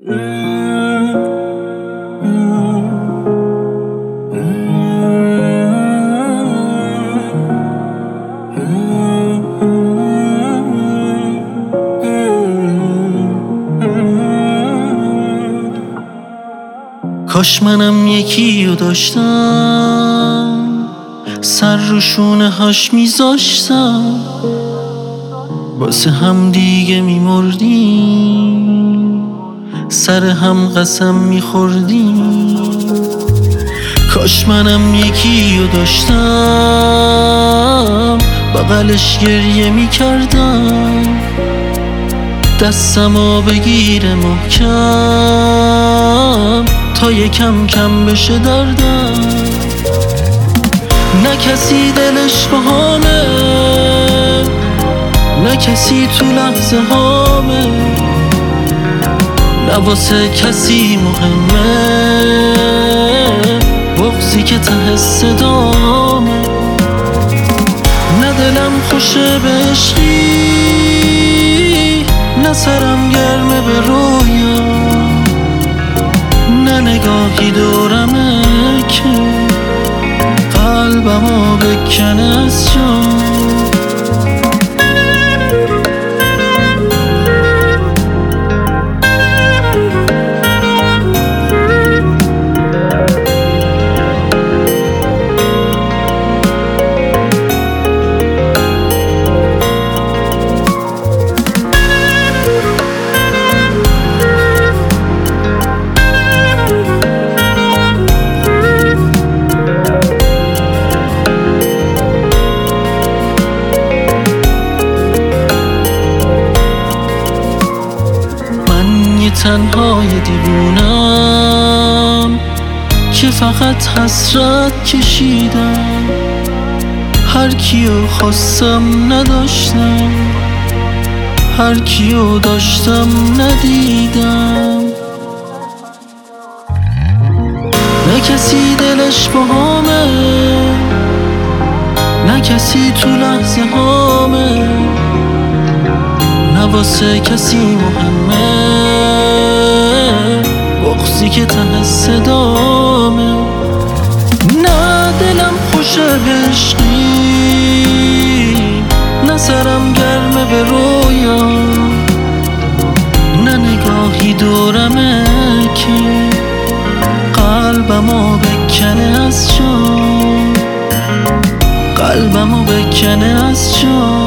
کاش منم یکی رو داشتم، سر رو شونه هاش میذاشتم، واسه هم دیگه میمردیم، سر هم قسم میخوردیم. کاش منم یکی رو داشتم، بغلش گریه میکردم، دستمو بگیره محکم تا یکم کم بشه دردم. نه کسی دلش باهامه، نه کسی تو لحظه هامه، نه واسه کسی مهمه بغضی که ته صدامه. نه دلم خوشه به عشقی، نه سرم گرمه به رویا، نه نگاهی دورمه که قلبمو بکنه از جا. تنهای دیوونم که فقط حسرت کشیدم، هر کیو خواستم نداشتم، هر کیو داشتم ندیدم. نه کسی دلش باهامه، نه کسی تو لحظه هامه، نه واسه کسی مهمه بغضی که ته صدامه. نه دلم خوشه به عشقی، نه سرم گرمه به رویا، نه نگاهی دورمه که قلبمو بکنه از جا، قلبمو بکنه از جا.